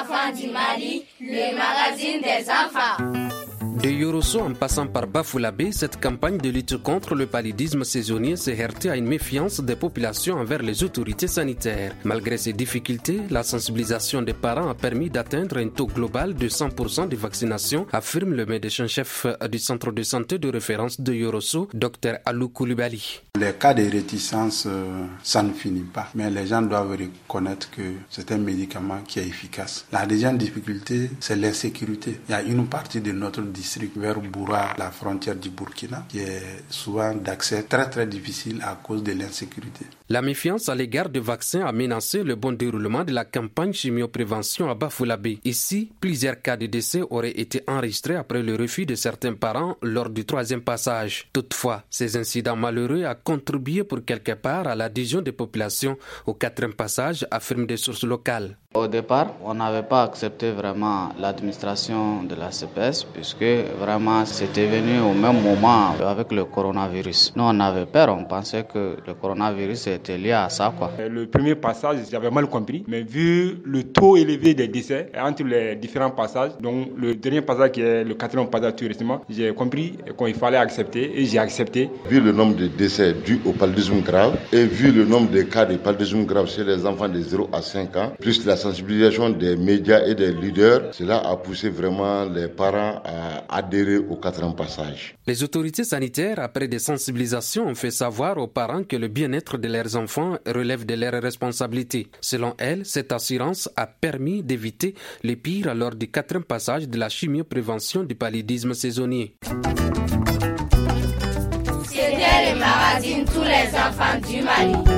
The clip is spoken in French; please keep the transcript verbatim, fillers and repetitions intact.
enfants du Mali, le magazine des enfants. De Yorosso en passant par Bafoussam, cette campagne de lutte contre le paludisme saisonnier s'est heurtée à une méfiance des populations envers les autorités sanitaires. Malgré ces difficultés, la sensibilisation des parents a permis d'atteindre un taux global de cent pour cent de vaccination, affirme le médecin-chef du centre de santé de référence de Yorosso, Dr Alou Koulibaly. Les cas de réticence, euh, ça ne finit pas, mais les gens doivent reconnaître que c'est un médicament qui est efficace. La deuxième difficulté, c'est l'insécurité. Il y a une partie de notre district vers Boura, la frontière du Burkina, qui est souvent d'accès très très difficile à cause de l'insécurité. La méfiance à l'égard des vaccins a menacé le bon déroulement de la campagne chimioprévention à Bafoussam. Ici, plusieurs cas de décès auraient été enregistrés après le refus de certains parents lors du troisième passage. Toutefois, ces incidents malheureux ont contribué pour quelque part à l'adhésion des populations au quatrième passage, affirment des sources locales. Au départ, on n'avait pas accepté vraiment l'administration de la C P S puisque vraiment c'était venu au même moment avec le coronavirus. Nous on avait peur, on pensait que le coronavirus était lié à ça, quoi. Le premier passage, j'avais mal compris, mais vu le taux élevé des décès entre les différents passages, donc le dernier passage qui est le quatrième passage tout récemment, j'ai compris qu'il fallait accepter et j'ai accepté. Vu le nombre de décès dus au paludisme grave et vu le nombre de cas de paludisme grave chez les enfants de zéro à cinq ans, plus la sensibilisation des médias et des leaders, cela a poussé vraiment les parents à adhérer au quatrième passage. Les autorités sanitaires, après des sensibilisations, ont fait savoir aux parents que le bien-être de leurs enfants relève de leurs responsabilités. Selon elles, cette assurance a permis d'éviter le pire lors du quatrième passage de la chimioprévention du paludisme saisonnier. C'était le magazine Tous les enfants du Mali.